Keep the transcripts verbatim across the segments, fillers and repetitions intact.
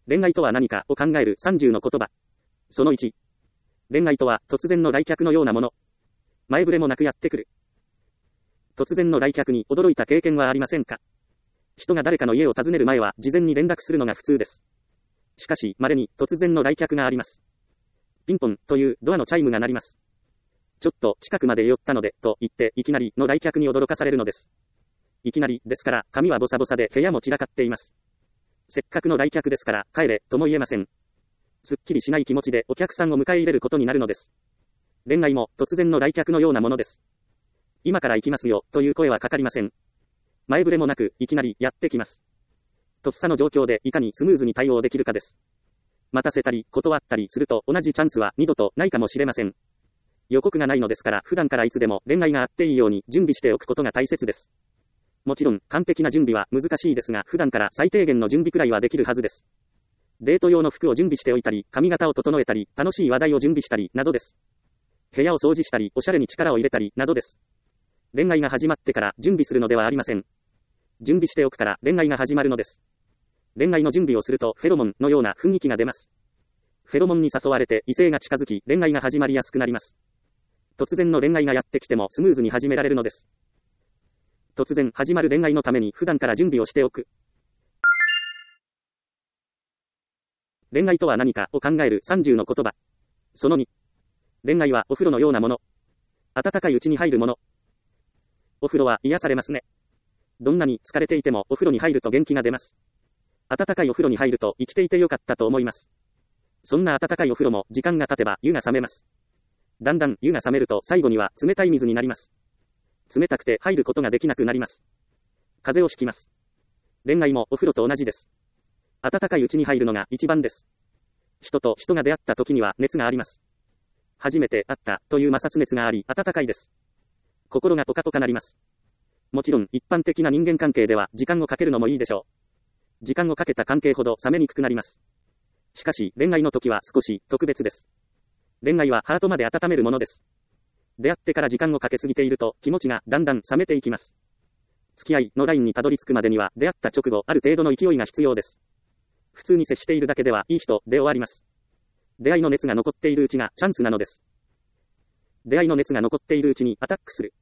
恋愛とは何かを考えるさんじゅうの言葉。そのいち。恋愛とは突然の来客のようなもの。前触れもなくやってくる。突然の来客に驚いた経験はありませんか？人が誰かの家を訪ねる前は事前に連絡するのが普通です。しかし、稀に突然の来客があります。ピンポンというドアのチャイムが鳴ります。ちょっと近くまで寄ったので、と言っていきなりの来客に驚かされるのです。いきなりですから、髪はボサボサで部屋も散らかっています。せっかくの来客ですから、帰れ、とも言えません。すっきりしない気持ちでお客さんを迎え入れることになるのです。恋愛も突然の来客のようなものです。今から行きますよ、という声はかかりません。前触れもなく、いきなりやってきます。とっさの状況でいかにスムーズに対応できるかです。待たせたり、断ったりすると同じチャンスは二度とないかもしれません。予告がないのですから、普段からいつでも恋愛があっていいように準備しておくことが大切です。もちろん、完璧な準備は難しいですが、普段から最低限の準備くらいはできるはずです。デート用の服を準備しておいたり、髪型を整えたり、楽しい話題を準備したり、などです。部屋を掃除したり、おしゃれに力を入れたり、などです。恋愛が始まってから準備するのではありません。準備しておくから恋愛が始まるのです。恋愛の準備をするとフェロモンのような雰囲気が出ます。フェロモンに誘われて異性が近づき、恋愛が始まりやすくなります。突然の恋愛がやってきてもスムーズに始められるのです。突然始まる恋愛のために普段から準備をしておく。恋愛とは何かを考えるさんじゅうの言葉。そのに。恋愛はお風呂のようなもの。暖かいうちに入るもの。お風呂は癒されますね。どんなに疲れていてもお風呂に入ると元気が出ます。暖かいお風呂に入ると生きていてよかったと思います。そんな暖かいお風呂も時間が経てば湯が冷めます。だんだん湯が冷めると最後には冷たい水になります。冷たくて入ることができなくなります。風邪をひきます。恋愛もお風呂と同じです。暖かいうちに入るのが一番です。人と人が出会った時には熱があります。初めて会ったという摩擦熱があり暖かいです。心がポカポカなります。もちろん一般的な人間関係では時間をかけるのもいいでしょう。時間をかけた関係ほど冷めにくくなります。しかし恋愛の時は少し特別です。恋愛はハートまで温めるものです。出会ってから時間をかけすぎていると気持ちがだんだん冷めていきます。付き合いのラインにたどり着くまでには出会った直後ある程度の勢いが必要です。普通に接しているだけではいい人で終わります。出会いの熱が残っているうちがチャンスなのです。出会いの熱が残っているうちにアタックする。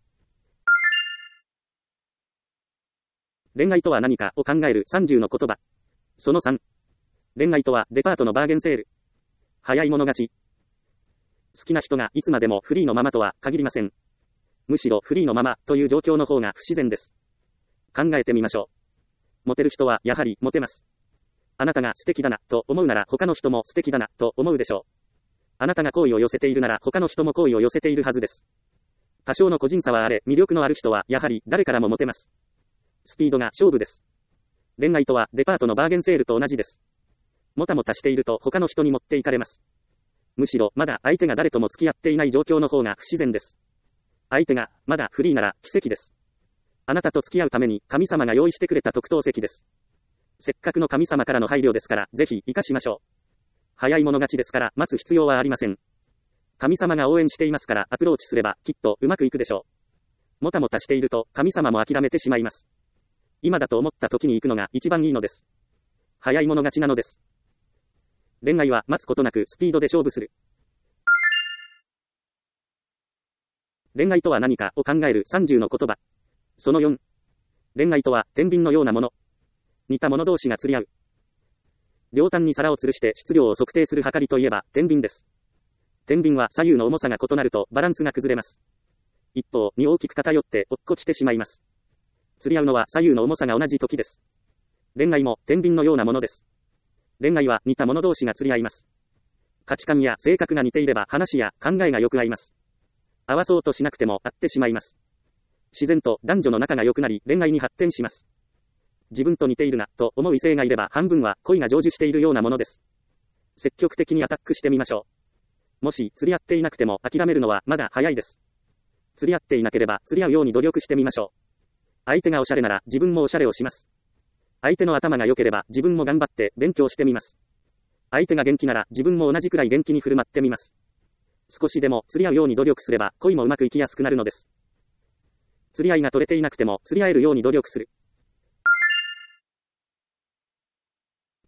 恋愛とは何かを考えるさんじゅうの言葉。そのさん。恋愛とはデパートのバーゲンセール。早い者勝ち。好きな人がいつまでもフリーのままとは限りません。むしろフリーのままという状況の方が不自然です。考えてみましょう。モテる人はやはりモテます。あなたが素敵だなと思うなら他の人も素敵だなと思うでしょう。あなたが好意を寄せているなら他の人も好意を寄せているはずです。多少の個人差はあれ、魅力のある人はやはり誰からもモテます。スピードが勝負です。恋愛とはデパートのバーゲンセールと同じです。もたもたしていると他の人に持っていかれます。むしろまだ相手が誰とも付き合っていない状況の方が不自然です。相手がまだフリーなら奇跡です。あなたと付き合うために神様が用意してくれた特等席です。せっかくの神様からの配慮ですからぜひ活かしましょう。早い者勝ちですから待つ必要はありません。神様が応援していますからアプローチすればきっとうまくいくでしょう。もたもたしていると神様も諦めてしまいます。今だと思った時に行くのが一番いいのです。早い者勝ちなのです。恋愛は待つことなくスピードで勝負する。恋愛とは何かを考えるさんじゅうの言葉。そのよん。恋愛とは天秤のようなもの。似た者同士が釣り合う。両端に皿を吊るして質量を測定する計りといえば天秤です。天秤は左右の重さが異なるとバランスが崩れます。一方に大きく偏って落っこちてしまいます。釣り合うのは左右の重さが同じ時です。恋愛も天秤のようなものです。恋愛は似た者同士が釣り合います。価値観や性格が似ていれば話や考えがよく合います。合わそうとしなくても合ってしまいます。自然と男女の仲が良くなり恋愛に発展します。自分と似ているなと思う異性がいれば半分は恋が成就しているようなものです。積極的にアタックしてみましょう。もし釣り合っていなくても諦めるのはまだ早いです。釣り合っていなければ釣り合うように努力してみましょう。相手がおしゃれなら自分もおしゃれをします。相手の頭が良ければ自分も頑張って勉強してみます。相手が元気なら自分も同じくらい元気に振る舞ってみます。少しでも釣り合うように努力すれば恋もうまくいきやすくなるのです。釣り合いが取れていなくても釣り合えるように努力する。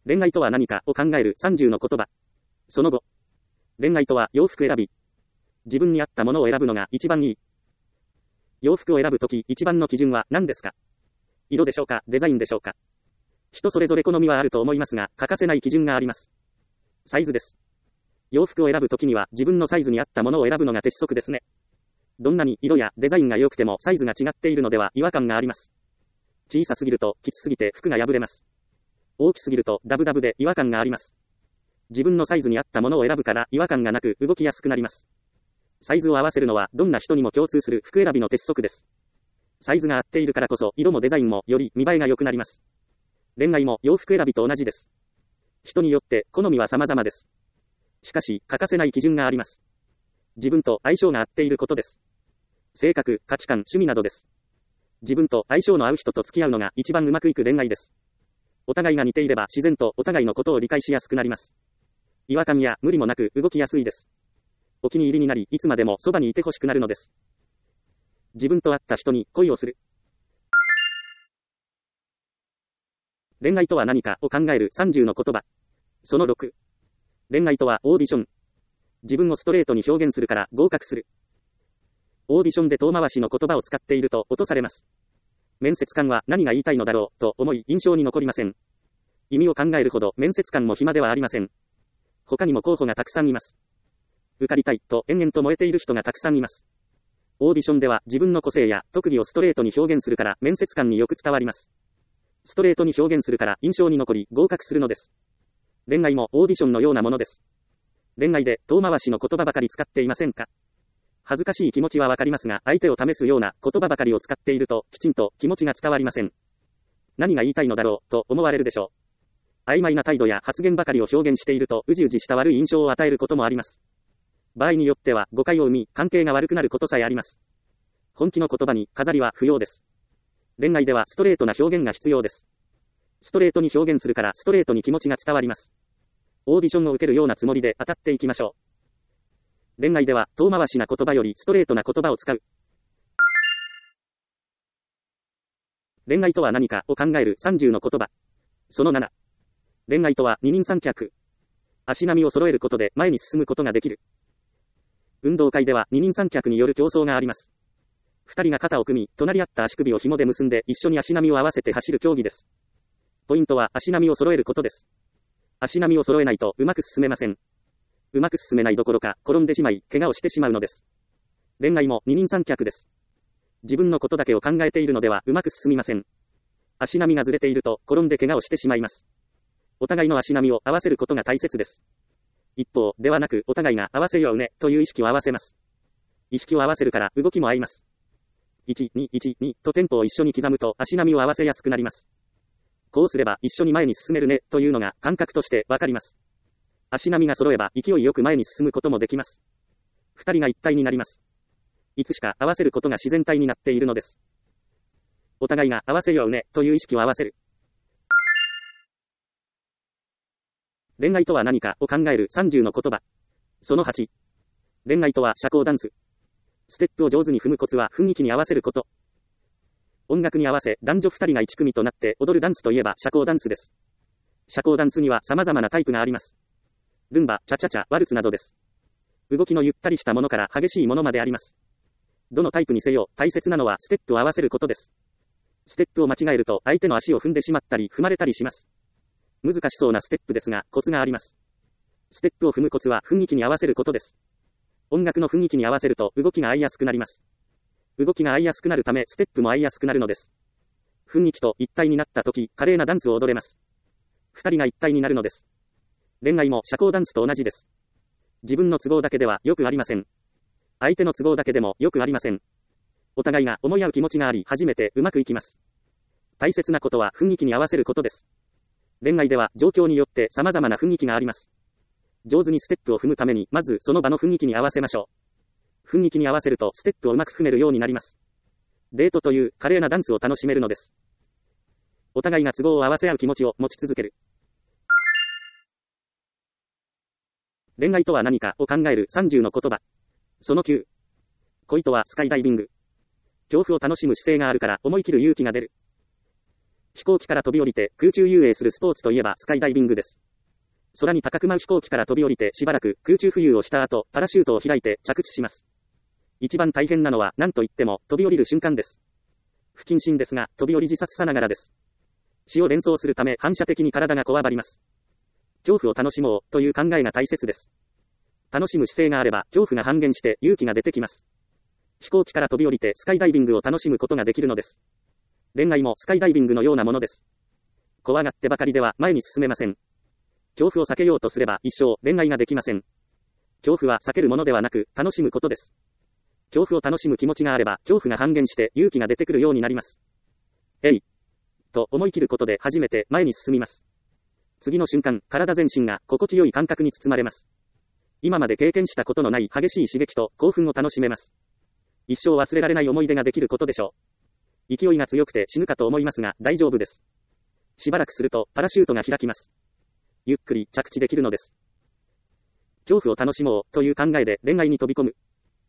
恋愛とは何かを考えるさんじゅうの言葉。そのご。恋愛とは洋服選び。自分に合ったものを選ぶのが一番いい。洋服を選ぶとき一番の基準は何ですか？色でしょうか？デザインでしょうか？人それぞれ好みはあると思いますが、欠かせない基準があります。サイズです。洋服を選ぶときには自分のサイズに合ったものを選ぶのが鉄則ですね。どんなに色やデザインが良くてもサイズが違っているのでは違和感があります。小さすぎるときつすぎて服が破れます。大きすぎるとダブダブで違和感があります。自分のサイズに合ったものを選ぶから違和感がなく動きやすくなります。サイズを合わせるのはどんな人にも共通する服選びの鉄則です。サイズが合っているからこそ色もデザインもより見栄えが良くなります。恋愛も洋服選びと同じです。人によって好みは様々です。しかし欠かせない基準があります。自分と相性が合っていることです。性格、価値観、趣味などです。自分と相性の合う人と付き合うのが一番うまくいく恋愛です。お互いが似ていれば自然とお互いのことを理解しやすくなります。違和感や無理もなく動きやすいです。お気に入りになり、いつまでもそばにいてほしくなるのです。自分と合った人に恋をする。恋愛とは何かを考えるさんじゅうの言葉。そのろく。恋愛とはオーディション。自分をストレートに表現するから合格する。オーディションで遠回しの言葉を使っていると落とされます。面接官は何が言いたいのだろうと思い印象に残りません。意味を考えるほど面接官も暇ではありません。他にも候補がたくさんいます。受かりたいと延々と燃えている人がたくさんいます。オーディションでは自分の個性や特技をストレートに表現するから面接官によく伝わります。ストレートに表現するから印象に残り合格するのです。恋愛もオーディションのようなものです。恋愛で遠回しの言葉ばかり使っていませんか？恥ずかしい気持ちはわかりますが、相手を試すような言葉ばかりを使っているときちんと気持ちが伝わりません。何が言いたいのだろうと思われるでしょう。曖昧な態度や発言ばかりを表現しているとうじうじした悪い印象を与えることもあります。場合によっては誤解を生み、関係が悪くなることさえあります。本気の言葉に飾りは不要です。恋愛ではストレートな表現が必要です。ストレートに表現するからストレートに気持ちが伝わります。オーディションを受けるようなつもりで当たっていきましょう。恋愛では遠回しな言葉よりストレートな言葉を使う。恋愛とは何かを考えるさんじゅうの言葉。そのなな。恋愛とは二人三脚。足並みを揃えることで前に進むことができる。運動会では二人三脚による競争があります。二人が肩を組み、隣り合った足首を紐で結んで一緒に足並みを合わせて走る競技です。ポイントは足並みを揃えることです。足並みを揃えないとうまく進めません。うまく進めないどころか、転んでしまい、怪我をしてしまうのです。恋愛も二人三脚です。自分のことだけを考えているのではうまく進みません。足並みがずれていると、転んで怪我をしてしまいます。お互いの足並みを合わせることが大切です。一方、ではなく、お互いが合わせようね、という意識を合わせます。意識を合わせるから動きも合います。いち、に、いち、にとテンポを一緒に刻むと足並みを合わせやすくなります。こうすれば一緒に前に進めるね、というのが感覚としてわかります。足並みが揃えば勢いよく前に進むこともできます。二人が一体になります。いつしか合わせることが自然体になっているのです。お互いが合わせようね、という意識を合わせる。恋愛とは何かを考えるさんじゅうの言葉。そのはち。恋愛とは社交ダンス。ステップを上手に踏むコツは雰囲気に合わせること。音楽に合わせ男女二人が一組となって踊るダンスといえば社交ダンスです。社交ダンスには様々なタイプがあります。ルンバ、チャチャチャ、ワルツなどです。動きのゆったりしたものから激しいものまであります。どのタイプにせよ、大切なのはステップを合わせることです。ステップを間違えると相手の足を踏んでしまったり踏まれたりします。難しそうなステップですが、コツがあります。ステップを踏むコツは雰囲気に合わせることです。音楽の雰囲気に合わせると動きが合いやすくなります。動きが合いやすくなるためステップも合いやすくなるのです。雰囲気と一体になった時、華麗なダンスを踊れます。二人が一体になるのです。恋愛も社交ダンスと同じです。自分の都合だけではよくありません。相手の都合だけでもよくありません。お互いが思い合う気持ちがあり、初めてうまくいきます。大切なことは雰囲気に合わせることです。恋愛では状況によって様々な雰囲気があります。上手にステップを踏むために、まずその場の雰囲気に合わせましょう。雰囲気に合わせるとステップをうまく踏めるようになります。デートという華麗なダンスを楽しめるのです。お互いが都合を合わせ合う気持ちを持ち続ける。恋愛とは何かを考えるさんじゅうの言葉。そのきゅう。恋とはスカイダイビング。恐怖を楽しむ姿勢があるから思い切る勇気が出る。 飛行機から飛び降りて空中遊泳するスポーツといえばスカイダイビングです。空に高く舞う飛行機から飛び降りてしばらく空中浮遊をした後、パラシュートを開いて着地します。一番大変なのは何と言っても飛び降りる瞬間です。不謹慎ですが、飛び降り自殺さながらです。死を連想するため反射的に体がこわばります。恐怖を楽しもうという考えが大切です。楽しむ姿勢があれば恐怖が半減して勇気が出てきます。飛行機から飛び降りてスカイダイビングを楽しむことができるのです。恋愛もスカイダイビングのようなものです。怖がってばかりでは前に進めません。恐怖を避けようとすれば一生恋愛ができません。恐怖は避けるものではなく楽しむことです。恐怖を楽しむ気持ちがあれば恐怖が半減して勇気が出てくるようになります。えいと思い切ることで初めて前に進みます。次の瞬間、体全身が心地よい感覚に包まれます。今まで経験したことのない激しい刺激と興奮を楽しめます。一生忘れられない思い出ができることでしょう。勢いが強くて死ぬかと思いますが大丈夫です。しばらくするとパラシュートが開きます。ゆっくり着地できるのです。恐怖を楽しもうという考えで恋愛に飛び込む。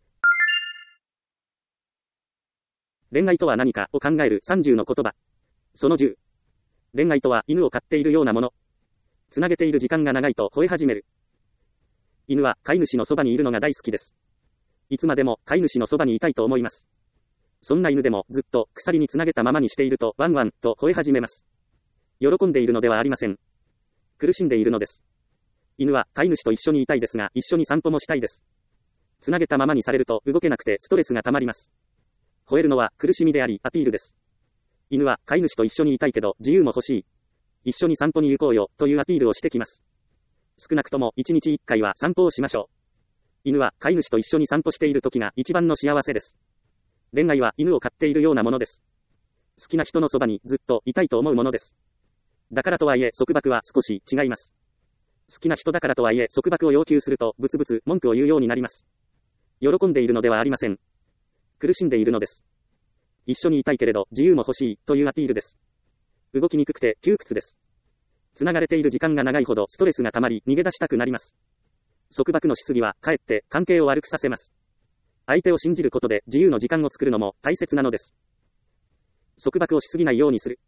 恋愛とは何かを考えるさんじゅうの言葉。そのじゅう。恋愛とは犬を飼っているようなもの。つなげている時間が長いと吠え始める。犬は飼い主のそばにいるのが大好きです。いつまでも飼い主のそばにいたいと思います。そんな犬でもずっと鎖につなげたままにしているとワンワンと吠え始めます。喜んでいるのではありません。苦しんでいるのです。犬は飼い主と一緒にいたいですが一緒に散歩もしたいです。つなげたままにされると動けなくてストレスが溜まります。吠えるのは苦しみでありアピールです。犬は飼い主と一緒にいたいけど自由も欲しい。一緒に散歩に行こうよというアピールをしてきます。少なくともいちにちいっかいは散歩をしましょう。犬は飼い主と一緒に散歩している時が一番の幸せです。恋愛は犬を飼っているようなものです。好きな人のそばにずっといたいと思うものです。だからとはいえ束縛は少し違います。好きな人だからとはいえ束縛を要求するとブツブツ文句を言うようになります。喜んでいるのではありません。苦しんでいるのです。一緒にいたいけれど自由も欲しいというアピールです。動きにくくて窮屈です。つながれている時間が長いほどストレスが溜まり逃げ出したくなります。束縛のしすぎはかえって関係を悪くさせます。相手を信じることで自由の時間を作るのも大切なのです。束縛をしすぎないようにする。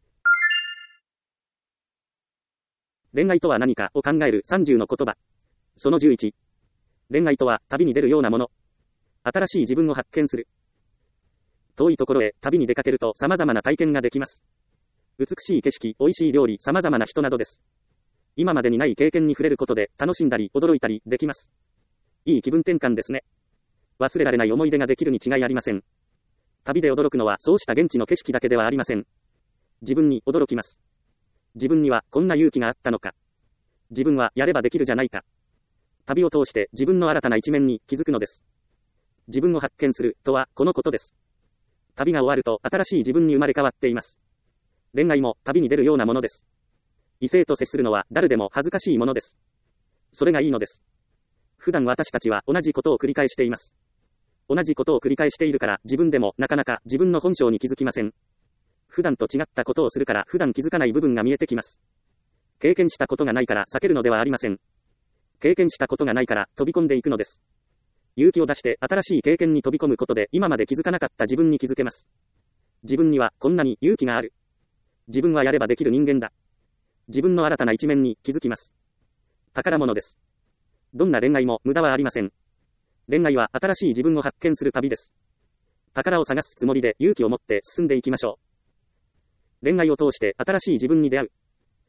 恋愛とは何かを考えるさんじゅうの言葉。そのじゅういち。恋愛とは旅に出るようなもの。新しい自分を発見する。遠いところへ旅に出かけると様々な体験ができます。美しい景色、美味しい料理、様々な人などです。今までにない経験に触れることで楽しんだり驚いたりできます。いい気分転換ですね。忘れられない思い出ができるに違いありません。旅で驚くのはそうした現地の景色だけではありません。自分に驚きます。自分にはこんな勇気があったのか。自分はやればできるじゃないか。旅を通して自分の新たな一面に気づくのです。自分を発見するとはこのことです。旅が終わると新しい自分に生まれ変わっています。恋愛も旅に出るようなものです。異性と接するのは誰でも恥ずかしいものです。それがいいのです。普段私たちは同じことを繰り返しています。同じことを繰り返しているから自分でもなかなか自分の本性に気づきません。普段と違ったことをするから普段気づかない部分が見えてきます。経験したことがないから避けるのではありません。経験したことがないから飛び込んでいくのです。勇気を出して新しい経験に飛び込むことで今まで気づかなかった自分に気づけます。自分にはこんなに勇気がある。自分はやればできる人間だ。自分の新たな一面に気づきます。宝物です。どんな恋愛も無駄はありません。恋愛は新しい自分を発見する旅です。宝を探すつもりで勇気を持って進んでいきましょう。恋愛を通して新しい自分に出会う。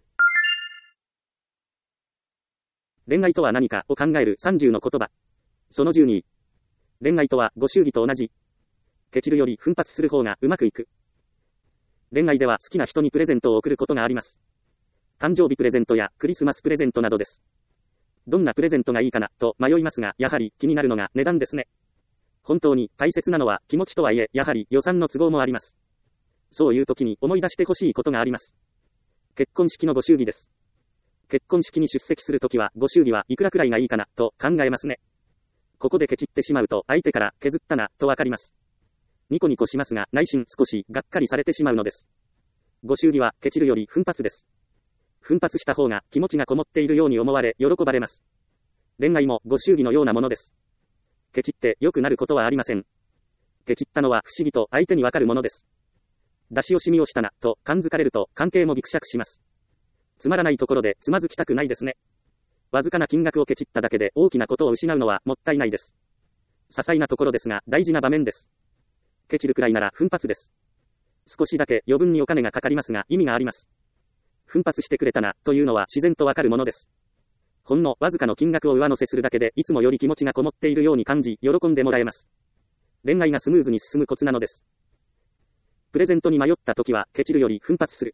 恋愛とは何かを考えるさんじゅうの言葉。そのじゅうに。恋愛とはご祝儀と同じ。ケチるより奮発する方がうまくいく。恋愛では好きな人にプレゼントを贈ることがあります。誕生日プレゼントやクリスマスプレゼントなどです。どんなプレゼントがいいかなと迷いますが、やはり気になるのが値段ですね。本当に大切なのは気持ちとはいえ、やはり予算の都合もあります。そういう時に思い出してほしいことがあります。結婚式のご祝儀です。結婚式に出席するときはご祝儀はいくらくらいがいいかなと考えますね。ここでケチってしまうと相手から削ったなとわかります。ニコニコしますが内心少しがっかりされてしまうのです。ご祝儀はケチるより奮発です。奮発した方が気持ちがこもっているように思われ喜ばれます。恋愛もご祝儀のようなものです。ケチって良くなることはありません。ケチったのは不思議と相手にわかるものです。 出し惜しみをしたな、と感づかれると関係もぎくしゃくします。つまらないところでつまずきたくないですね。わずかな金額をケチっただけで大きなことを失うのはもったいないです。些細なところですが大事な場面です。ケチるくらいなら奮発です。少しだけ余分にお金がかかりますが意味があります。奮発してくれたな、というのは自然とわかるものです。ほんのわずかの金額を上乗せするだけでいつもより気持ちがこもっているように感じ、喜んでもらえます。恋愛がスムーズに進むコツなのです。プレゼントに迷った時はケチるより奮発する。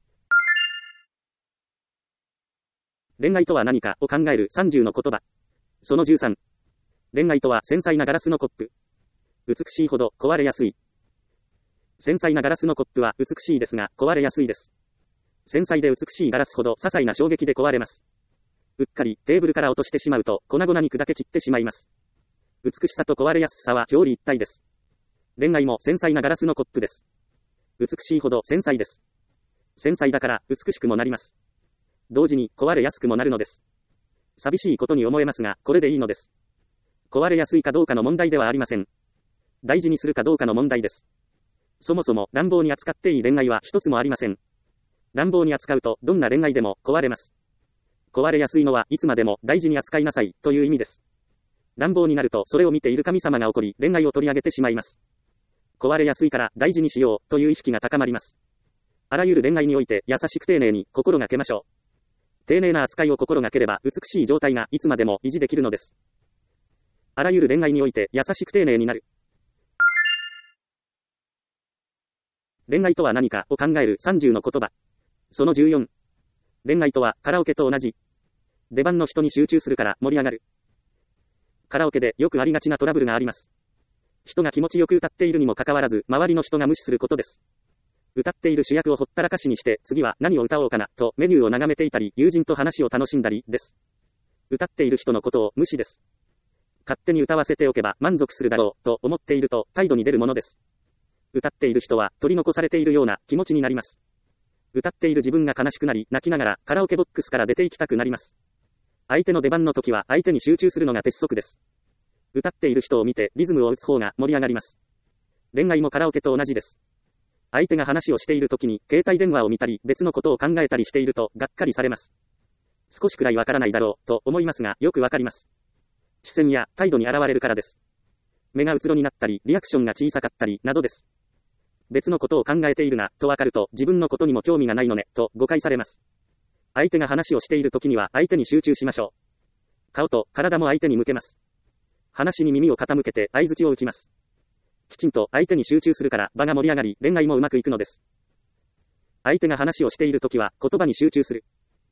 恋愛とは何かを考えるさんじゅうの言葉。そのじゅうさん。恋愛とは繊細なガラスのコップ。美しいほど壊れやすい。繊細なガラスのコップは美しいですが壊れやすいです。繊細で美しいガラスほど些細な衝撃で壊れます。うっかりテーブルから落としてしまうと粉々に砕け散ってしまいます。美しさと壊れやすさは表裏一体です。恋愛も繊細なガラスのコップです。美しいほど繊細です。繊細だから美しくもなります。同時に壊れやすくもなるのです。寂しいことに思えますが、これでいいのです。壊れやすいかどうかの問題ではありません。大事にするかどうかの問題です。そもそも乱暴に扱っていい恋愛は一つもありません。乱暴に扱うとどんな恋愛でも壊れます。壊れやすいのはいつまでも大事に扱いなさいという意味です。乱暴になるとそれを見ている神様が怒り恋愛を取り上げてしまいます。壊れやすいから大事にしようという意識が高まります。あらゆる恋愛において優しく丁寧に心がけましょう。丁寧な扱いを心がければ美しい状態がいつまでも維持できるのです。あらゆる恋愛において優しく丁寧になる。恋愛とは何かを考えるさんじゅうの言葉。そのじゅうよん。恋愛とはカラオケと同じ。出番の人に集中するから盛り上がる。カラオケでよくありがちなトラブルがあります。人が気持ちよく歌っているにもかかわらず周りの人が無視することです。歌っている主役をほったらかしにして次は何を歌おうかなとメニューを眺めていたり友人と話を楽しんだりです。歌っている人のことを無視です。勝手に歌わせておけば満足するだろうと思っていると態度に出るものです。歌っている人は取り残されているような気持ちになります。歌っている自分が悲しくなり泣きながらカラオケボックスから出て行きたくなります。相手の出番の時は相手に集中するのが鉄則です。歌っている人を見てリズムを打つ方が盛り上がります。恋愛もカラオケと同じです。相手が話をしている時に携帯電話を見たり別のことを考えたりしているとがっかりされます。少しくらいわからないだろうと思いますがよくわかります。視線や態度に現れるからです。目がうつろになったりリアクションが小さかったりなどです。別のことを考えているなとわかると自分のことにも興味がないのねと誤解されます。相手が話をしている時には相手に集中しましょう。顔と体も相手に向けます。話に耳を傾けて相槌を打ちます。きちんと相手に集中するから場が盛り上がり恋愛もうまくいくのです。相手が話をしているときは言葉に集中する。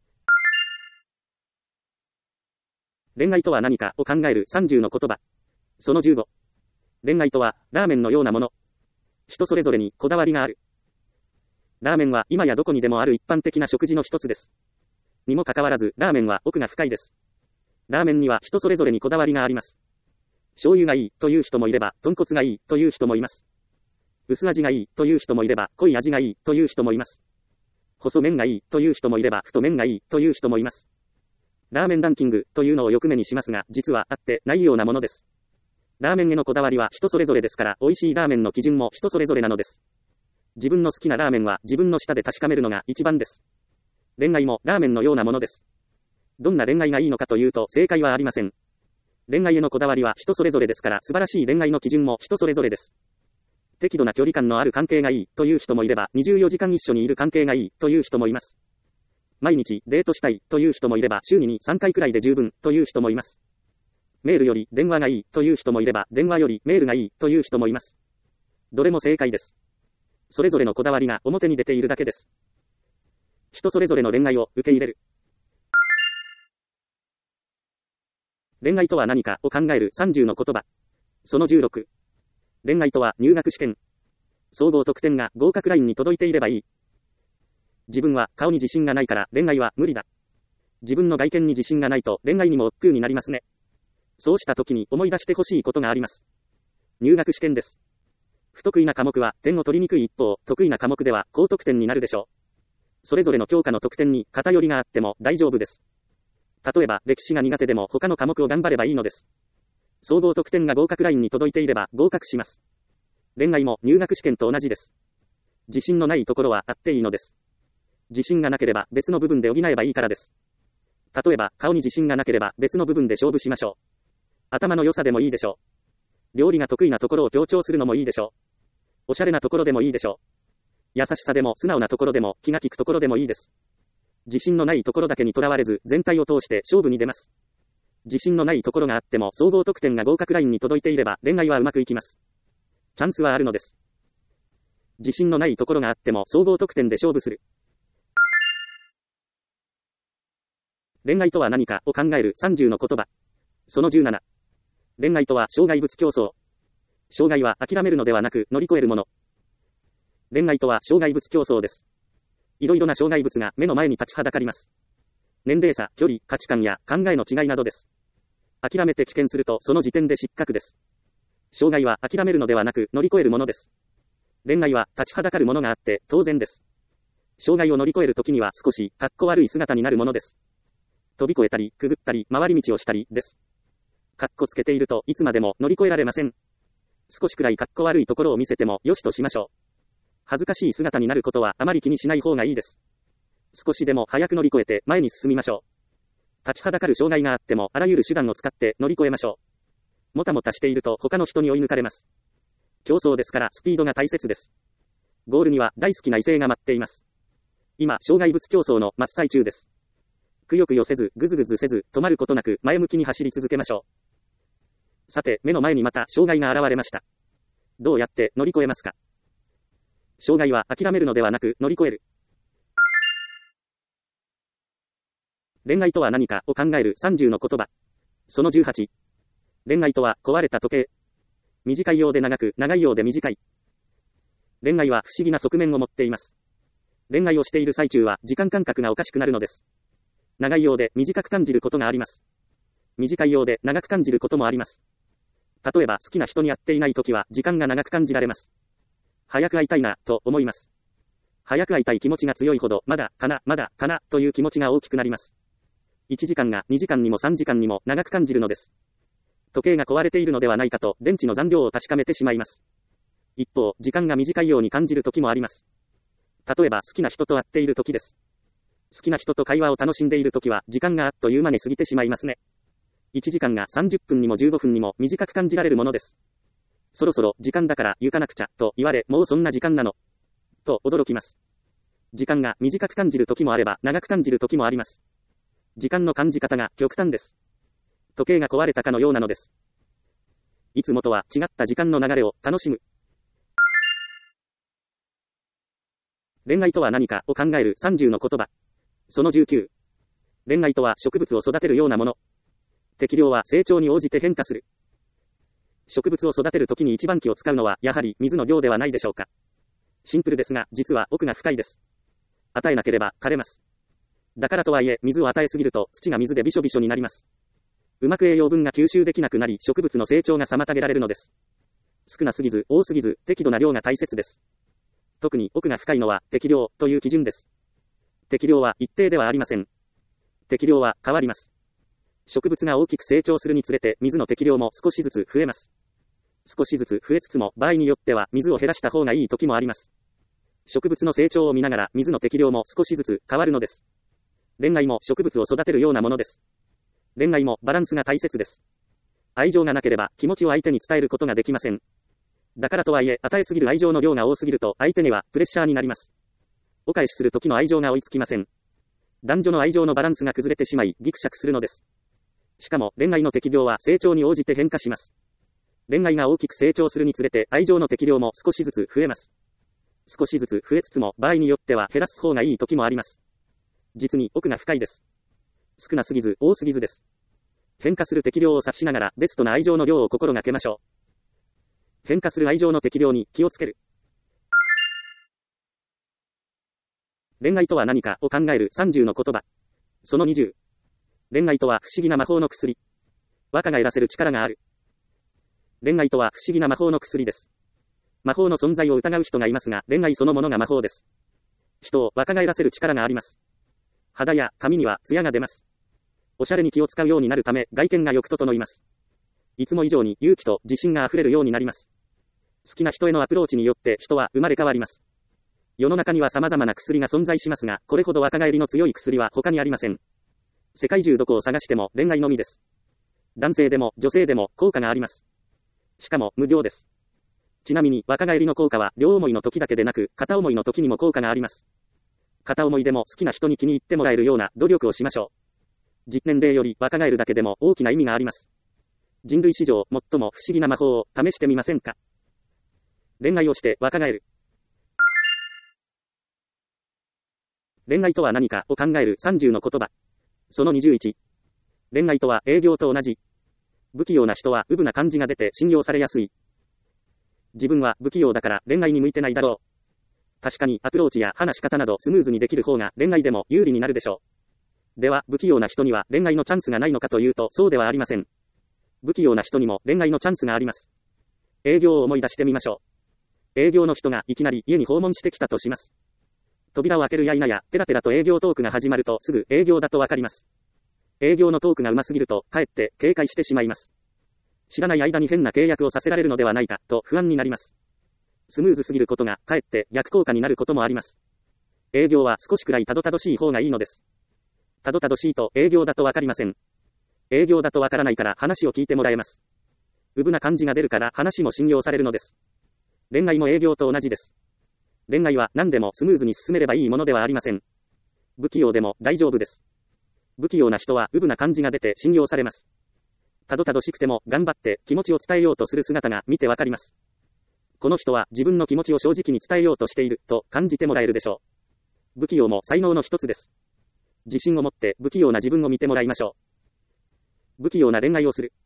恋愛とは何かを考えるさんじゅうの言葉。そのじゅうご。恋愛とはラーメンのようなもの。人それぞれにこだわりがある。ラーメンは今やどこにでもある一般的な食事の一つです。にもかかわらずラーメンは奥が深いです。ラーメンには人それぞれにこだわりがあります。醤油がいいという人もいれば、豚骨がいいという人もいます。薄味がいいという人もいれば、濃い味がいいという人もいます。細麺がいいという人もいれば、太麺がいいという人もいます。ラーメンランキングというのをよく目にしますが、実はあってないようなものです。ラーメンへのこだわりは人それぞれですから、美味しいラーメンの基準も人それぞれなのです。自分の好きなラーメンは自分の舌で確かめるのが一番です。恋愛もラーメンのようなものです。どんな恋愛がいいのかというと正解はありません。恋愛へのこだわりは人それぞれですから素晴らしい恋愛の基準も人それぞれです。適度な距離感のある関係がいいという人もいればにじゅうよじかん一緒にいる関係がいいという人もいます。毎日デートしたいという人もいれば週にに、さんかいくらいで十分という人もいます。メールより電話がいいという人もいれば電話よりメールがいいという人もいます。どれも正解です。それぞれのこだわりが表に出ているだけです。人それぞれの恋愛を受け入れる。恋愛とは何かを考えるさんじゅうの言葉。そのじゅうろく。恋愛とは入学試験。総合得点が合格ラインに届いていればいい。自分は顔に自信がないから恋愛は無理だ。自分の外見に自信がないと恋愛にも億劫になりますね。そうした時に思い出してほしいことがあります。入学試験です。不得意な科目は点を取りにくい一方、得意な科目では高得点になるでしょう。それぞれの教科の得点に偏りがあっても大丈夫です。例えば歴史が苦手でも他の科目を頑張ればいいのです。総合得点が合格ラインに届いていれば合格します。恋愛も入学試験と同じです。 自信のないところはあっていいのです。自信がなければ別の部分で補えばいいからです。例えば、顔に自信がなければ別の部分で勝負しましょう。頭の良さでもいいでしょう。料理が得意なところを強調するのもいいでしょう。おしゃれなところでもいいでしょう。優しさでも素直なところでも気が利くところでもいいです。自信のないところだけにとらわれず全体を通して勝負に出ます。自信のないところがあっても総合得点が合格ラインに届いていれば恋愛はうまくいきます。チャンスはあるのです。自信のないところがあっても総合得点で勝負する。恋愛とは何かを考えるさんじゅうの言葉。そのじゅうなな。恋愛とは障害物競争。障害は諦めるのではなく乗り越えるもの。恋愛とは障害物競争です。いろいろな障害物が目の前に立ちはだかります。年齢差、距離、価値観や考えの違いなどです。諦めて棄権するとその時点で失格です。障害は諦めるのではなく乗り越えるものです。恋愛は立ちはだかるものがあって当然です。障害を乗り越えるときには少しかっこ悪い姿になるものです。飛び越えたり、くぐったり、回り道をしたりです。かっこつけているといつまでも乗り越えられません。少しくらいかっこ悪いところを見せてもよしとしましょう。恥ずかしい姿になることはあまり気にしない方がいいです。少しでも早く乗り越えて前に進みましょう。立ちはだかる障害があってもあらゆる手段を使って乗り越えましょう。もたもたしていると他の人に追い抜かれます。競争ですからスピードが大切です。ゴールには大好きな異性が待っています。今、障害物競争の真っ最中です。くよくよせず、ぐずぐずせず、止まることなく前向きに走り続けましょう。さて、目の前にまた障害が現れました。どうやって乗り越えますか？障害は諦めるのではなく乗り越える。恋愛とは何かを考えるさんじゅうの言葉。そのじゅうはち。恋愛とは壊れた時計。短いようで長く、長いようで短い。恋愛は不思議な側面を持っています。恋愛をしている最中は時間感覚がおかしくなるのです。長いようで短く感じることがあります。短いようで長く感じることもあります。例えば好きな人に会っていないときは時間が長く感じられます。早く会いたいな、と思います。早く会いたい気持ちが強いほど、まだ、かな、まだ、かな、という気持ちが大きくなります。いちじかんがにじかんにもさんじかんにも長く感じるのです。時計が壊れているのではないかと電池の残量を確かめてしまいます。一方、時間が短いように感じる時もあります。例えば好きな人と会っている時です。好きな人と会話を楽しんでいる時は時間があっという間に過ぎてしまいますね。いちじかんがさんじゅっぷんにもじゅうごふんにも短く感じられるものです。そろそろ時間だから行かなくちゃと言われ、もうそんな時間なのと驚きます。時間が短く感じる時もあれば長く感じる時もあります。時間の感じ方が極端です。時計が壊れたかのようなのです。いつもとは違った時間の流れを楽しむ。恋愛とは何かを考えるさんじゅうの言葉。そのじゅうきゅう。恋愛とは植物を育てるようなもの。適量は成長に応じて変化する。植物を育てるときに一番気を使うのはやはり水の量ではないでしょうか。シンプルですが実は奥が深いです。与えなければ枯れます。だからとはいえ水を与えすぎると土が水でびしょびしょになります。うまく栄養分が吸収できなくなり植物の成長が妨げられるのです。少なすぎず多すぎず適度な量が大切です。特に奥が深いのは適量という基準です。適量は一定ではありません。適量は変わります。植物が大きく成長するにつれて水の適量も少しずつ増えます。少しずつ増えつつも場合によっては水を減らした方がいい時もあります。植物の成長を見ながら水の適量も少しずつ変わるのです。恋愛も植物を育てるようなものです。恋愛もバランスが大切です。愛情がなければ気持ちを相手に伝えることができません。だからとはいえ与えすぎる愛情の量が多すぎると相手にはプレッシャーになります。お返しする時の愛情が追いつきません。男女の愛情のバランスが崩れてしまいギクシャクするのです。しかも恋愛の適量は成長に応じて変化します。恋愛が大きく成長するにつれて愛情の適量も少しずつ増えます。少しずつ増えつつも場合によっては減らす方がいい時もあります。実に奥が深いです。少なすぎず多すぎずです。変化する適量を察しながらベストな愛情の量を心がけましょう。変化する愛情の適量に気をつける。恋愛とは何かを考えるさんじゅうの言葉。そのにじゅう。恋愛とは不思議な魔法の薬。若返らせる力がある。恋愛とは不思議な魔法の薬です。魔法の存在を疑う人がいますが、恋愛そのものが魔法です。人を若返らせる力があります。肌や髪には艶が出ます。おしゃれに気を使うようになるため、外見がよく整います。いつも以上に勇気と自信が溢れるようになります。好きな人へのアプローチによって人は生まれ変わります。 世の中には様々な薬が存在しますが、これほど若返りの強い薬は他にありません。世界中どこを探しても恋愛のみです。男性でも女性でも効果があります。しかも無料です。ちなみに若返りの効果は両思いの時だけでなく、片思いの時にも効果があります。片思いでも好きな人に気に入ってもらえるような努力をしましょう。実年齢より若返るだけでも大きな意味があります。人類史上最も不思議な魔法を試してみませんか？恋愛をして若返る。恋愛とは何かを考えるさんじゅうの言葉。そのにじゅういち。恋愛とは営業と同じ。不器用な人はうぶな感じが出て信用されやすい。自分は不器用だから恋愛に向いてないだろう。確かにアプローチや話し方などスムーズにできる方が恋愛でも有利になるでしょう。では不器用な人には恋愛のチャンスがないのかというとそうではありません。不器用な人にも恋愛のチャンスがあります。営業を思い出してみましょう。営業の人がいきなり家に訪問してきたとします。扉を開けるや否や、ペラペラと営業トークが始まるとすぐ営業だとわかります。営業のトークが上手すぎると、かえって警戒してしまいます。知らない間に変な契約をさせられるのではないか、と不安になります。スムーズすぎることが、かえって逆効果になることもあります。営業は少しくらいたどたどしい方がいいのです。たどたどしいと営業だとわかりません。営業だとわからないから話を聞いてもらえます。うぶな感じが出るから話も信用されるのです。恋愛も営業と同じです。恋愛は何でもスムーズに進めればいいものではありません。不器用でも大丈夫です。不器用な人はうぶな感じが出て信用されます。たどたどしくても頑張って気持ちを伝えようとする姿が見てわかります。この人は自分の気持ちを正直に伝えようとしていると感じてもらえるでしょう。不器用も才能の一つです。自信を持って不器用な自分を見てもらいましょう。不器用な恋愛をする。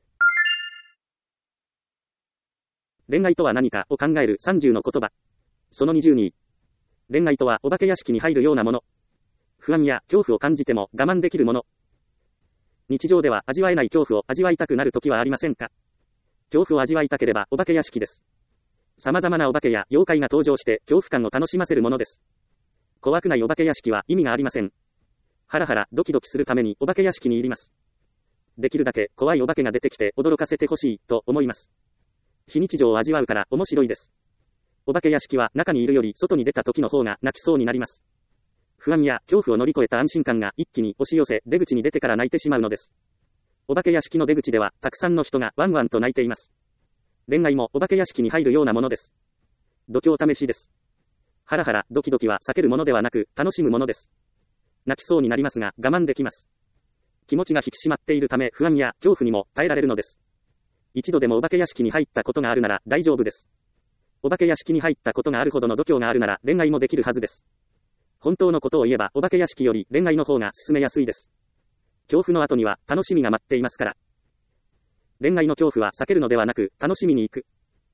恋愛とは何かを考えるさんじゅうの言葉。そのにじゅうに。恋愛とはお化け屋敷に入るようなもの。不安や恐怖を感じても我慢できるもの。日常では味わえない恐怖を味わいたくなるときはありませんか？恐怖を味わいたければお化け屋敷です。様々なお化けや妖怪が登場して恐怖感を楽しませるものです。怖くないお化け屋敷は意味がありません。ハラハラドキドキするためにお化け屋敷にいります。できるだけ怖いお化けが出てきて驚かせてほしいと思います。非日常を味わうから面白いです。お化け屋敷は中にいるより外に出た時の方が泣きそうになります。不安や恐怖を乗り越えた安心感が一気に押し寄せ出口に出てから泣いてしまうのです。お化け屋敷の出口ではたくさんの人がワンワンと泣いています。恋愛もお化け屋敷に入るようなものです。度胸試しです。ハラハラドキドキは避けるものではなく楽しむものです。泣きそうになりますが我慢できます。気持ちが引き締まっているため不安や恐怖にも耐えられるのです。一度でもお化け屋敷に入ったことがあるなら大丈夫です。お化け屋敷に入ったことがあるほどの度胸があるなら恋愛もできるはずです。本当のことを言えばお化け屋敷より恋愛の方が進めやすいです。恐怖の後には楽しみが待っていますから。恋愛の恐怖は避けるのではなく楽しみに行く。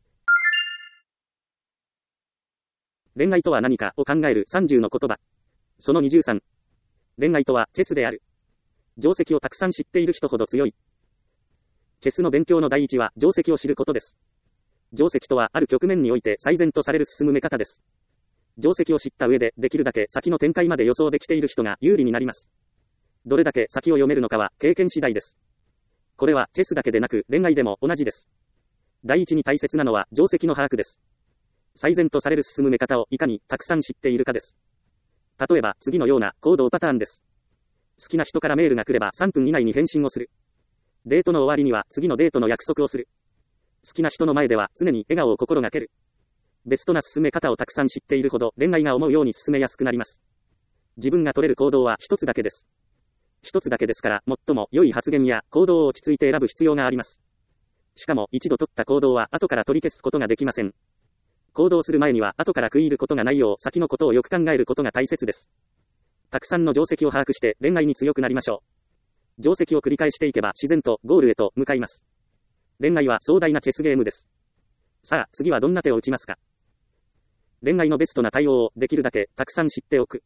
恋愛とは何かを考えるさんじゅうの言葉。そのにじゅうさん。恋愛とはチェスである。定石をたくさん知っている人ほど強い。チェスの勉強の第一は定石を知ることです。定石とはある局面において最善とされる進め方です。定石を知った上でできるだけ先の展開まで予想できている人が有利になります。どれだけ先を読めるのかは経験次第です。これはチェスだけでなく恋愛でも同じです。第一に大切なのは定石の把握です。最善とされる進め方をいかにたくさん知っているかです。例えば次のような行動パターンです。好きな人からメールが来ればさんぷん以内に返信をする。デートの終わりには次のデートの約束をする。好きな人の前では常に笑顔を心がける。ベストな進め方をたくさん知っているほど恋愛が思うように進めやすくなります。自分が取れる行動は一つだけです。一つだけですから最も良い発言や行動を落ち着いて選ぶ必要があります。しかも一度取った行動は後から取り消すことができません。行動する前には後から食い入ることがないよう先のことをよく考えることが大切です。たくさんの定石を把握して恋愛に強くなりましょう。定石を繰り返していけば自然とゴールへと向かいます。恋愛は壮大なチェスゲームです。さあ次はどんな手を打ちますか？恋愛のベストな対応をできるだけたくさん知っておく。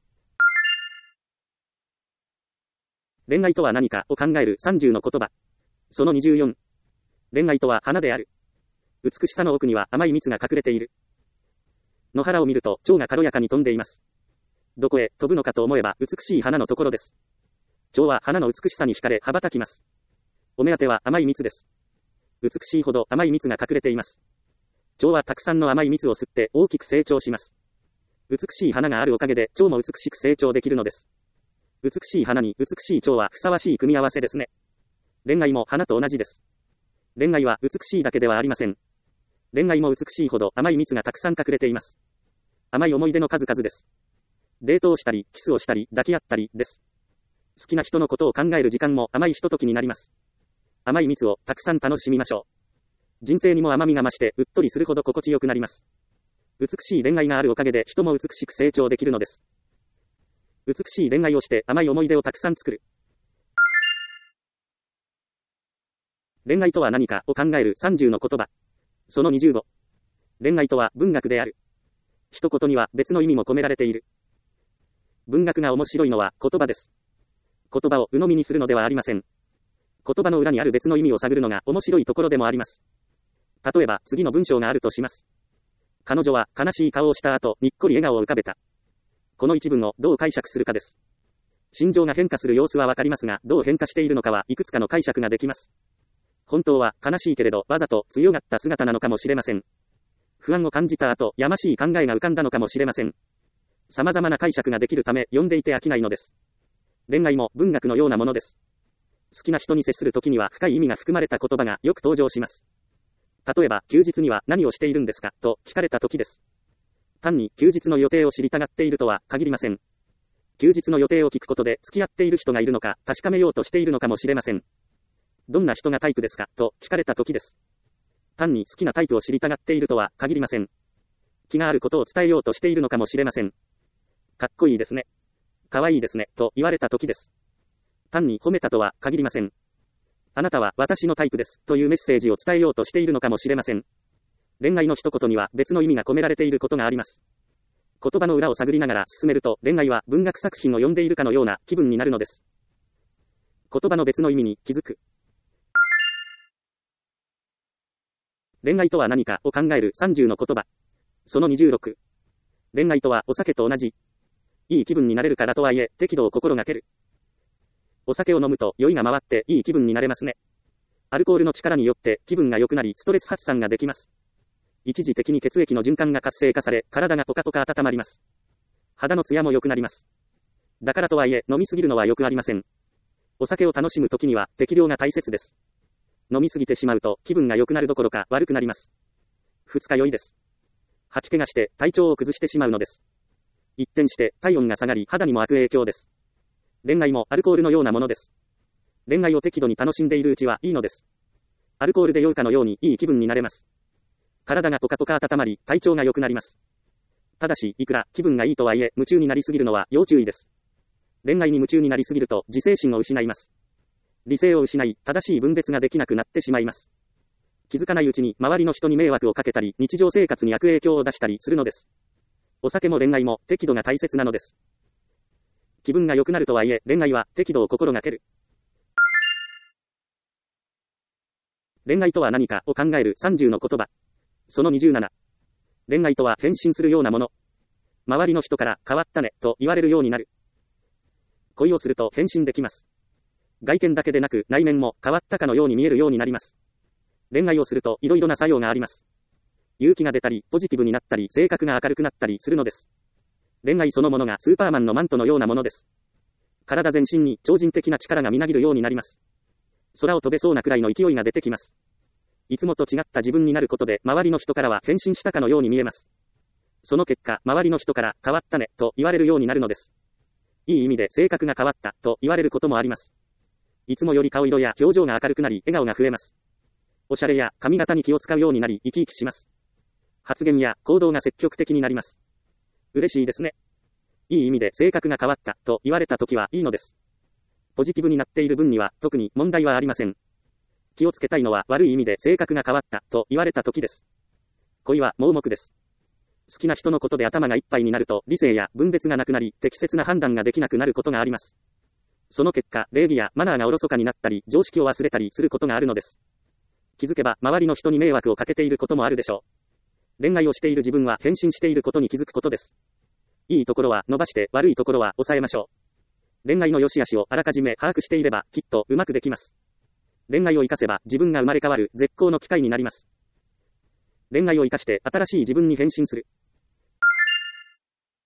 恋愛とは何かを考えるさんじゅうの言葉。そのにじゅうよん。恋愛とは花である。美しさの奥には甘い蜜が隠れている。野原を見ると蝶が軽やかに飛んでいます。どこへ飛ぶのかと思えば美しい花のところです。蝶は花の美しさに惹かれ羽ばたきます。お目当ては甘い蜜です。美しいほど甘い蜜が隠れています。蝶はたくさんの甘い蜜を吸って大きく成長します。 美しい花があるおかげで蝶も美しく成長できるのです。美しい花に美しい蝶はふさわしい組み合わせですね。恋愛も花と同じです。恋愛は美しいだけではありません。恋愛も美しいほど甘い蜜がたくさん隠れています。甘い思い出の数々です。デートをしたり、キスをしたり、抱き合ったりです。好きな人のことを考える時間も甘いひとときになります。甘い蜜をたくさん楽しみましょう。人生にも甘みが増してうっとりするほど心地よくなります。美しい恋愛があるおかげで人も美しく成長できるのです。美しい恋愛をして甘い思い出をたくさん作る。恋愛とは何かを考えるさんじゅうの言葉。そのにじゅうご。恋愛とは文学である。一言には別の意味も込められている。文学が面白いのは言葉です。言葉を鵜呑みにするのではありません。言葉の裏にある別の意味を探るのが面白いところでもあります。例えば次の文章があるとします。彼女は悲しい顔をした後、にっこり笑顔を浮かべた。この一文をどう解釈するかです。心情が変化する様子はわかりますが、どう変化しているのかはいくつかの解釈ができます。本当は悲しいけれどわざと強がった姿なのかもしれません。不安を感じた後、やましい考えが浮かんだのかもしれません。様々な解釈ができるため読んでいて飽きないのです。恋愛も文学のようなものです。好きな人に接するときには深い意味が含まれた言葉がよく登場します。例えば、休日には何をしているんですかと聞かれたときです。単に休日の予定を知りたがっているとは限りません。休日の予定を聞くことで付き合っている人がいるのか確かめようとしているのかもしれません。どんな人がタイプですかと聞かれたときです。単に好きなタイプを知りたがっているとは限りません。気があることを伝えようとしているのかもしれません。かっこいいですね。かわいいですねと言われたときです。単に褒めたとは限りません。あなたは私のタイプですというメッセージを伝えようとしているのかもしれません。恋愛の一言には別の意味が込められていることがあります。言葉の裏を探りながら進めると恋愛は文学作品を読んでいるかのような気分になるのです。言葉の別の意味に気づく。恋愛とは何かを考えるさんじゅうの言葉。そのにじゅうろく。恋愛とはお酒と同じ。いい気分になれるからとはいえ適度を心がける。お酒を飲むと酔いが回っていい気分になれますね。アルコールの力によって気分が良くなりストレス発散ができます。一時的に血液の循環が活性化され体がポカポカ温まります。肌のツヤも良くなります。だからとはいえ飲みすぎるのは良くありません。お酒を楽しむときには適量が大切です。飲みすぎてしまうと気分が良くなるどころか悪くなります。二日酔いです。吐き気がして体調を崩してしまうのです。一転して体温が下がり肌にも悪影響です。恋愛もアルコールのようなものです。恋愛を適度に楽しんでいるうちはいいのです。アルコールで酔うかのようにいい気分になれます。体がポカポカ温まり体調が良くなります。ただしいくら気分がいいとはいえ夢中になりすぎるのは要注意です。恋愛に夢中になりすぎると自制心を失います。理性を失い正しい分別ができなくなってしまいます。気づかないうちに周りの人に迷惑をかけたり日常生活に悪影響を出したりするのです。お酒も恋愛も適度が大切なのです。気分が良くなるとはいえ恋愛は適度を心がける。恋愛とは何かを考えるさんじゅうの言葉。そのにじゅうなな。恋愛とは変身するようなもの。周りの人から変わったねと言われるようになる。恋をすると変身できます。外見だけでなく内面も変わったかのように見えるようになります。恋愛をするといろいろな作用があります。勇気が出たりポジティブになったり性格が明るくなったりするのです。恋愛そのものがスーパーマンのマントのようなものです。体全身に超人的な力がみなぎるようになります。空を飛べそうなくらいの勢いが出てきます。いつもと違った自分になることで周りの人からは変身したかのように見えます。その結果周りの人から変わったねと言われるようになるのです。いい意味で性格が変わったと言われることもあります。いつもより顔色や表情が明るくなり笑顔が増えます。おしゃれや髪型に気を使うようになり生き生きします。発言や行動が積極的になります。嬉しいですね。いい意味で性格が変わったと言われたときはいいのです。ポジティブになっている分には特に問題はありません。気をつけたいのは悪い意味で性格が変わったと言われたときです。恋は盲目です。好きな人のことで頭がいっぱいになると理性や分別がなくなり適切な判断ができなくなることがあります。その結果礼儀やマナーがおろそかになったり常識を忘れたりすることがあるのです。気づけば周りの人に迷惑をかけていることもあるでしょう。恋愛をしている自分は変身していることに気づくことです。いいところは伸ばして悪いところは抑えましょう。恋愛の良し悪しをあらかじめ把握していればきっとうまくできます。恋愛を活かせば自分が生まれ変わる絶好の機会になります。恋愛を活かして新しい自分に変身する。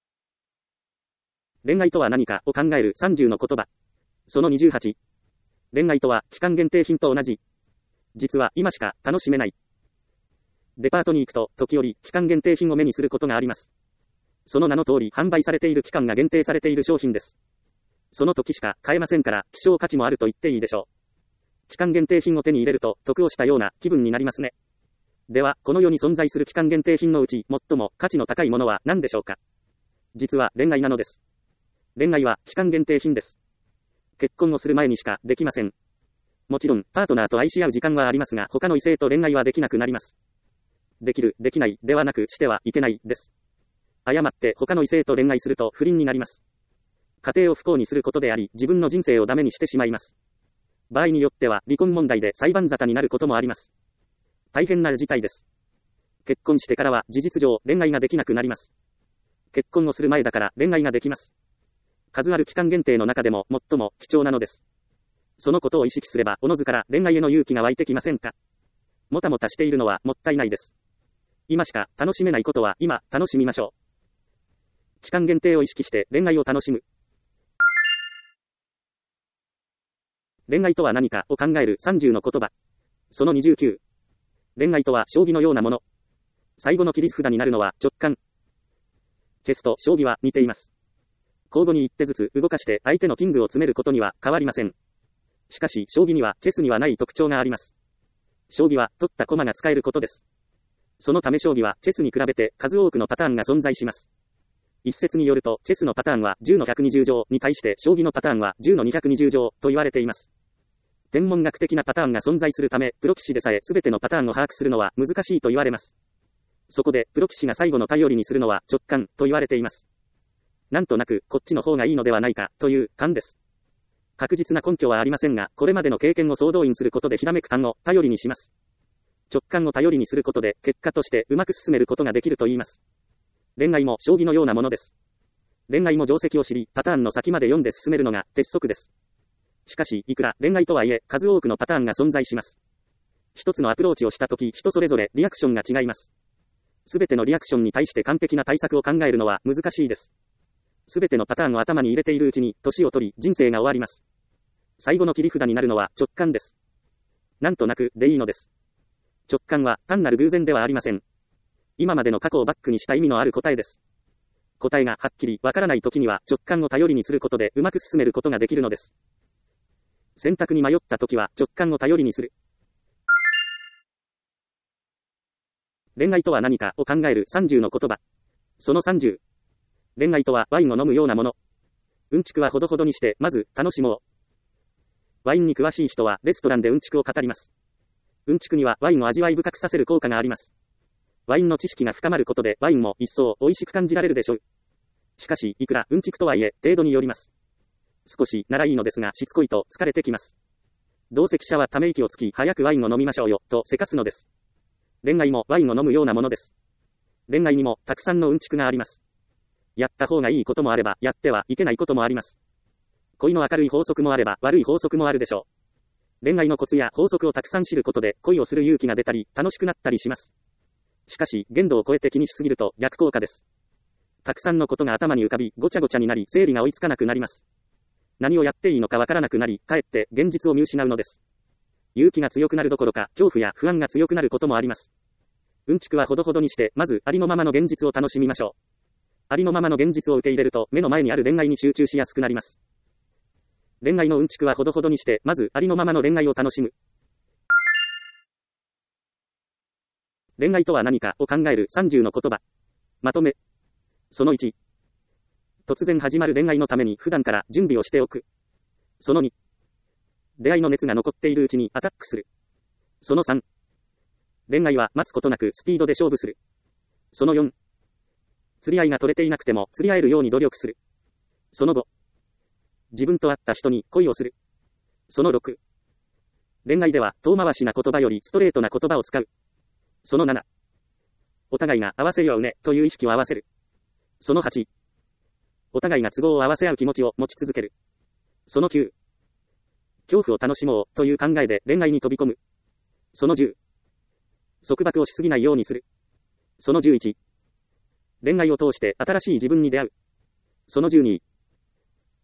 恋愛とは何かを考えるさんじゅうの言葉。そのにじゅうはち。恋愛とは期間限定品と同じ。実は今しか楽しめない。デパートに行くと時折期間限定品を目にすることがあります。その名の通り販売されている期間が限定されている商品です。その時しか買えませんから希少価値もあると言っていいでしょう。期間限定品を手に入れると得をしたような気分になりますね。では、この世に存在する期間限定品のうち最も価値の高いものは何でしょうか。実は恋愛なのです。恋愛は期間限定品です。結婚をする前にしかできません。もちろん、パートナーと愛し合う時間はありますが、他の異性と恋愛はできなくなります。できる、できない、ではなく、してはいけない、です。誤って他の異性と恋愛すると不倫になります。家庭を不幸にすることであり、自分の人生をダメにしてしまいます。場合によっては、離婚問題で裁判沙汰になることもあります。大変な事態です。結婚してからは、事実上、恋愛ができなくなります。結婚をする前だから恋愛ができます。数ある期間限定の中でも最も貴重なのです。そのことを意識すれば、おのずから恋愛への勇気が湧いてきませんか。もたもたしているのはもったいないです。今しか楽しめないことは今楽しみましょう。期間限定を意識して恋愛を楽しむ。恋愛とは何かを考えるさんじゅうの言葉。そのにじゅうきゅう。恋愛とは将棋のようなもの。最後の切り札になるのは直感。チェスと将棋は似ています。交互に一手ずつ動かして相手のキングを詰めることには変わりません。しかし、将棋にはチェスにはない特徴があります。将棋は取った駒が使えることです。そのため将棋はチェスに比べて数多くのパターンが存在します。一説によると、チェスのパターンはじゅうのひゃくにじゅう乗に対して将棋のパターンはじゅうのにひゃくにじゅう乗と言われています。天文学的なパターンが存在するため、プロ棋士でさえ全てのパターンを把握するのは難しいと言われます。そこで、プロ棋士が最後の頼りにするのは直感と言われています。なんとなく、こっちの方がいいのではないかという感です。確実な根拠はありませんが、これまでの経験を総動員することでひらめく感を頼りにします。直感を頼りにすることで、結果としてうまく進めることができると言います。恋愛も将棋のようなものです。恋愛も定石を知り、パターンの先まで読んで進めるのが鉄則です。しかし、いくら恋愛とはいえ、数多くのパターンが存在します。一つのアプローチをしたとき、人それぞれリアクションが違います。すべてのリアクションに対して完璧な対策を考えるのは難しいです。すべてのパターンを頭に入れているうちに、年を取り、人生が終わります。最後の切り札になるのは直感です。なんとなくでいいのです。直感は単なる偶然ではありません。今までの過去をバックにした意味のある答えです。答えがはっきりわからないときには直感を頼りにすることでうまく進めることができるのです。選択に迷ったときは直感を頼りにする。恋愛とは何かを考えるさんじゅうの言葉。そのさんじゅう。恋愛とはワインを飲むようなもの。うんちくはほどほどにしてまず楽しもう。ワインに詳しい人はレストランでうんちくを語ります。うんちくにはワインを味わい深くさせる効果があります。ワインの知識が深まることでワインも一層美味しく感じられるでしょう。しかし、いくらうんちくとはいえ程度によります。少しならいいのですがしつこいと疲れてきます。どうせ記者はため息をつき早くワインを飲みましょうよとせかすのです。恋愛もワインを飲むようなものです。恋愛にもたくさんのうんちくがあります。やった方がいいこともあれば、やってはいけないこともあります。恋の明るい法則もあれば、悪い法則もあるでしょう。恋愛のコツや法則をたくさん知ることで、恋をする勇気が出たり、楽しくなったりします。しかし、限度を超えて気にしすぎると、逆効果です。たくさんのことが頭に浮かび、ごちゃごちゃになり、整理が追いつかなくなります。何をやっていいのかわからなくなり、かえって現実を見失うのです。勇気が強くなるどころか、恐怖や不安が強くなることもあります。うんちくはほどほどにして、まずありのままの現実を楽しみましょう。ありのままの現実を受け入れると、目の前にある恋愛に集中しやすくなります。恋愛のうんちくはほどほどにして、まずありのままの恋愛を楽しむ。恋愛とは何かを考えるさんじゅうの言葉。まとめ。そのいち。突然始まる恋愛のために普段から準備をしておく。そのに。出会いの熱が残っているうちにアタックする。そのさん。恋愛は待つことなくスピードで勝負する。そのよん。釣り合いが取れていなくても釣り合えるように努力する。そのご。自分と会った人に恋をする。そのろく。恋愛では遠回しな言葉よりストレートな言葉を使う。そのなな。お互いが合わせようねという意識を合わせる。そのはち。お互いが都合を合わせ合う気持ちを持ち続ける。そのきゅう。恐怖を楽しもうという考えで恋愛に飛び込む。そのじゅう。束縛をしすぎないようにする。そのじゅういち。恋愛を通して新しい自分に出会う。そのじゅうに。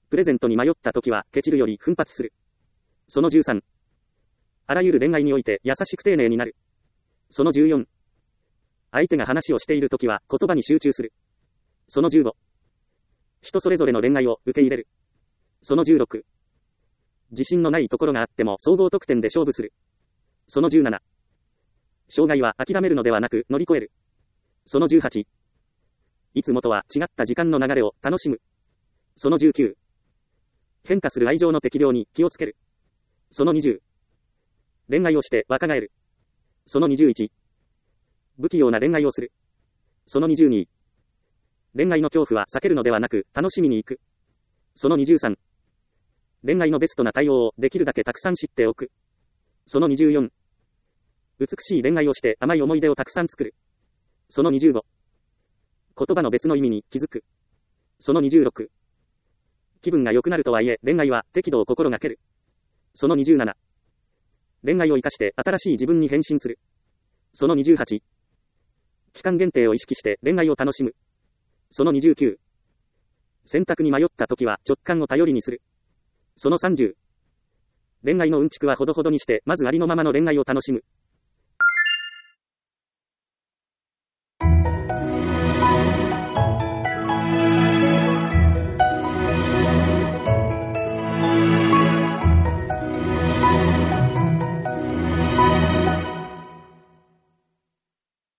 プレゼントに迷った時はケチるより奮発する。そのじゅうさん。あらゆる恋愛において優しく丁寧になる。そのじゅうよん。相手が話をしている時は言葉に集中する。そのじゅうご。人それぞれの恋愛を受け入れる。そのじゅうろく。自信のないところがあっても総合得点で勝負する。そのじゅうなな。障害は諦めるのではなく乗り越える。そのじゅうはち。いつもとは違った時間の流れを楽しむ。そのじゅうきゅう。変化する愛情の適量に気をつける。そのにじゅう。恋愛をして若返る。そのにじゅういち。不器用な恋愛をする。そのにじゅうに。恋愛の恐怖は避けるのではなく楽しみに行く。そのにじゅうさん。恋愛のベストな対応をできるだけたくさん知っておく。そのにじゅうよん。美しい恋愛をして甘い思い出をたくさん作る。そのにじゅうご。言葉の別の意味に気づく。そのにじゅうろく。気分が良くなるとはいえ恋愛は適度を心がける。そのにじゅうなな。恋愛を生かして新しい自分に変身する。そのにじゅうはち。期間限定を意識して恋愛を楽しむ。そのにじゅうきゅう。選択に迷った時は直感を頼りにする。そのさんじゅう。恋愛のうんちくはほどほどにしてまずありのままの恋愛を楽しむ。